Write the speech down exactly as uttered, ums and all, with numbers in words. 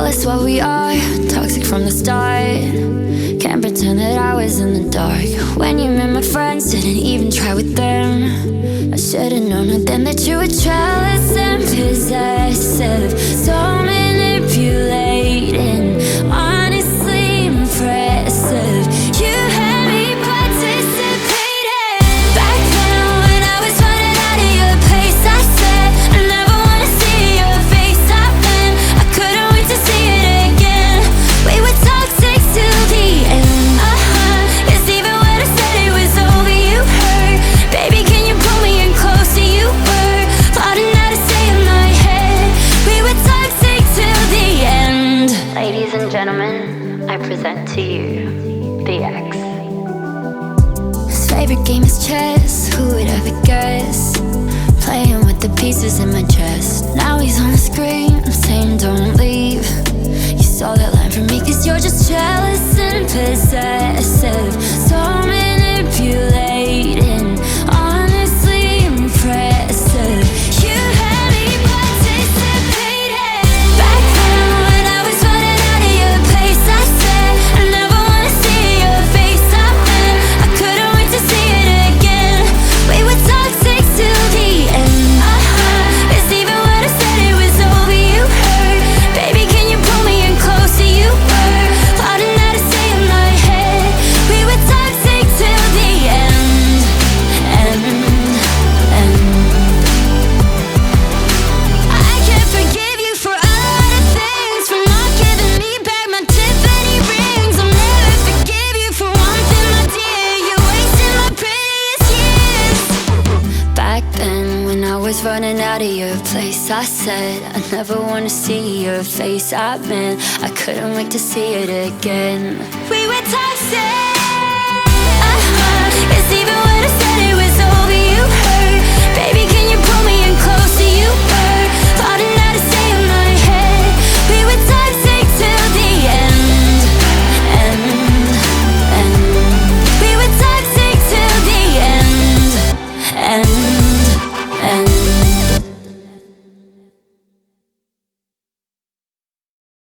us what we are, toxic from the start. Can't pretend that I was in the dark. When you met my friends, didn't even try with them. I should've known right then that you were jealous and possessive, so manipulating, honestly impressive. You had me participating. Back then when I was running out of your place, I said I never wanna see your face. I've been, I couldn't wait to see it again. We were toxic till the end. Uh-huh, it's even when I said it was over, you hurt. Baby, can you pull me in closer? You were plotting how to stay in my head. We were toxic till the end. Ladies and gentlemen, I present to you the X. His favorite game is chess, who would ever guess? Playing with the pieces in my chest. Now he's on the screen, saying don't leave. You saw that line from me, cause you're just jealous and possessive, so manipulating, honestly impressive. You had me participating. Back then when I was running out of your place, I said I never wanna see your face. I've been, I couldn't wait to see it again. We were toxic till the end. Uh-huh, it's even when I said it was over, you hurt. Baby, can you pull me in closer? You were plotting how to stay in my head. We were toxic till the end. End, end. I can't forgive you for a lot of things, for not giving me back my Tiffany rings. I'll never forgive you for one thing, my dear. You wasted my prettiest years. Back then when I was running out of your place, I said I never wanna see your face. I meant I couldn't wait to see it again. We were toxic.